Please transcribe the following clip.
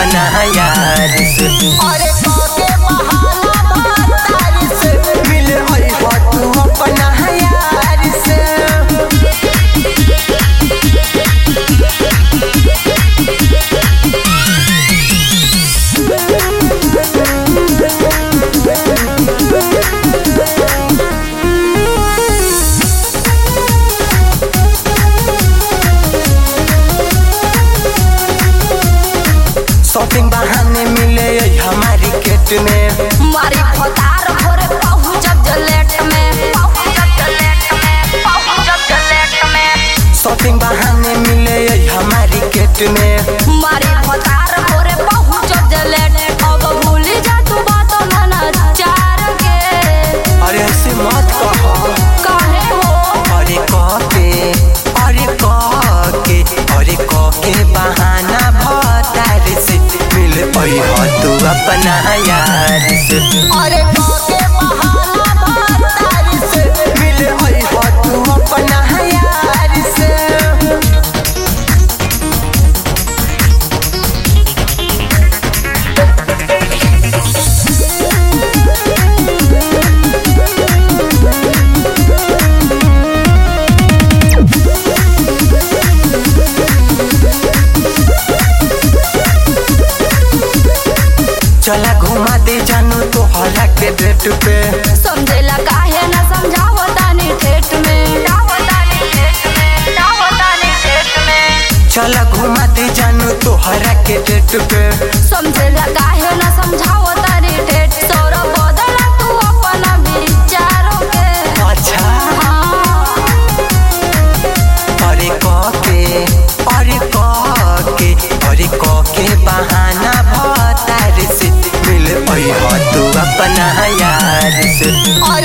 अपना यार से। अरे के बहाना भतार से मिल आई हो तू अपना यार से। शॉपिंग बहाने मिले हमारी गेट में मारी फतार भोरे पहुंचब जलेट में शॉपिंग बहाने मिले हमारी गेट में मारी फतार भोरे पहुंचब जलेट। अब भूल जा तू बात ना चार के। अरे ऐसे मत कहो काहे हो अरे के बहाना भतार से मिल आई हो तू अपना यार से। अरे के बहाना भतार से मिल आई हो तू अपना यार से। चला घुमा दे जानू तो हरा के डेट पे। समझेला काहे ना समझावो तानी ठेठ में। चला घुमा दे जानू तो हरा के डेट पे। समझेला काहे ना समझावो तानी ठेठ। सौरभ बदला तू अपना विचारों के। अच्छा हाँ अरे के बहाना भतार से मिल आई हो तू अपना यार से।